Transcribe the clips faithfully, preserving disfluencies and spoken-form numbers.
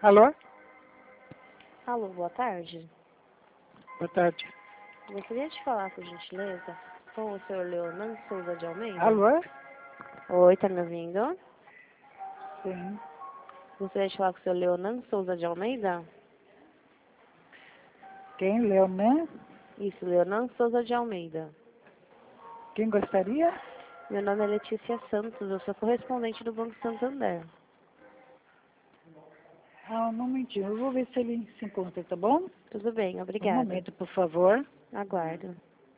Alô? Alô, boa tarde. Boa tarde. Gostaria de falar, por gentileza, com o senhor Leonardo Souza de Almeida. Alô? Oi, tá me ouvindo? Sim. Gostaria de falar com o senhor Leonardo Souza de Almeida? Quem? Leonan? Isso, Leonardo Souza de Almeida. Quem gostaria? Meu nome é Letícia Santos, eu sou correspondente do Banco Santander. Ah, um momentinho. Eu vou ver se ele se encontra, tá bom? Tudo bem, Um obrigada. momento, por favor. Aguardo.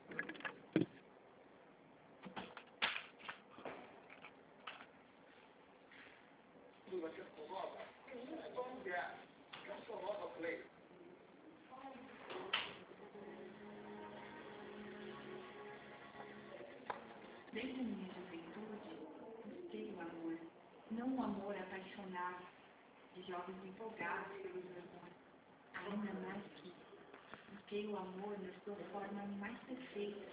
Desde a minha juventude, busquei o amor, não o amor apaixonado, de jovens empolgados pelo amor. Ainda mais que busquei o amor na sua forma mais perfeita,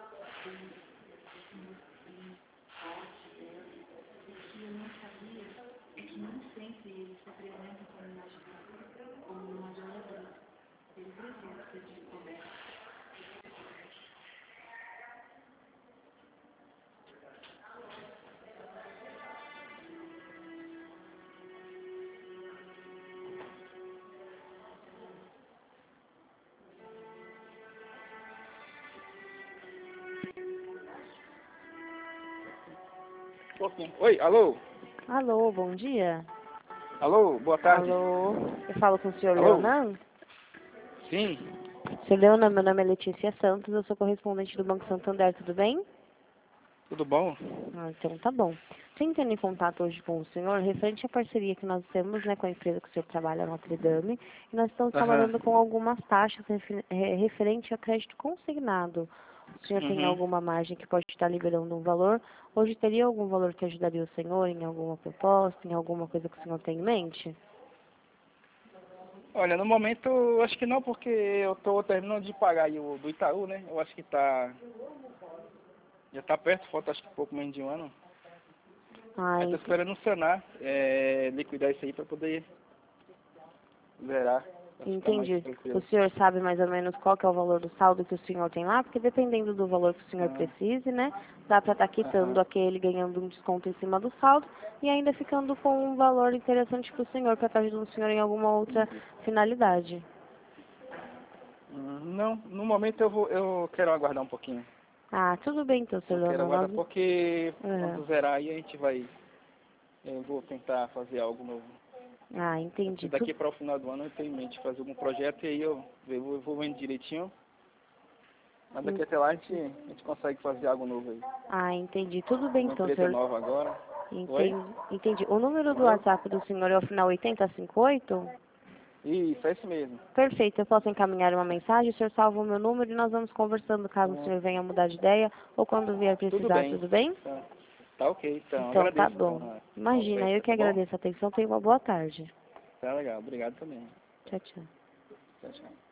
como assim, forte, belo. O que eu não sabia é que nem sempre ele se apresenta como uma ajuda, como uma adoradora, pelo desejo de descoberta. Oi, alô? Alô, bom dia. Alô, boa tarde. Alô, eu falo com o senhor Alô? Leonardo? Sim, senhor Leonardo, meu nome é Letícia Santos, eu sou correspondente do Banco Santander, tudo bem? tudo bom? Ah, então tá bom. Estou entrando em contato hoje com o senhor referente à parceria que nós temos, né, com a empresa que o senhor trabalha, a Notre Dame, e nós estamos Aham. trabalhando com algumas taxas refer eh, referente a crédito consignado. O senhor tem Uhum. alguma margem que pode estar liberando um valor? Hoje teria algum valor que ajudaria o senhor em alguma proposta, em alguma coisa que o senhor tem em mente? Olha, no momento eu acho que não, porque eu tô terminando de pagar aí o do Itaú, né? Eu acho que tá. Já tá perto, falta acho que pouco menos de um ano. Ah, Aí tô ent esperando o Senar é, liquidar isso aí pra poder zerar, pra ficar mais entendi. O tranquilo. senhor sabe mais ou menos qual que é o valor do saldo que o senhor tem lá? Porque dependendo do valor que o senhor Ah, precise, né, dá para estar aham. quitando aquele, ganhando um desconto em cima do saldo e ainda ficando com um valor interessante para o senhor, para estar ajudando o senhor em alguma outra finalidade. Hum, Não, no momento eu vou, eu quero aguardar um pouquinho. Ah, tudo bem então, Eu senhor quero Leonor. aguardar Nós... porque Aham. quando zerar aí a gente vai. Eu vou tentar fazer algo novo. Ah, Porque entendi. daqui Tudo... para o final do ano eu tenho em mente fazer algum projeto e aí eu, eu vou, eu vou vendo direitinho. Mas daqui até lá a gente, a gente consegue fazer algo novo aí. Ah, entendi. Tudo bem Uma então, empresa senhor. nova agora. Oi? Entendi. Entendi. O número do Entendeu? WhatsApp do senhor é o final oitenta e cinquenta e oito? Isso, é isso mesmo. Perfeito, eu posso encaminhar uma mensagem, o senhor salva o meu número e nós vamos conversando caso o Hum, senhor venha mudar de ideia ou quando vier tudo precisar, bem. tudo bem? Tá, tá ok, então. Então tá Agradeço bom. então a, a Imagina, eu oferta, que tá bom? agradeço a atenção, tenha uma boa tarde. Tá legal, obrigado também. Tchau, tchau. Tchau, tchau.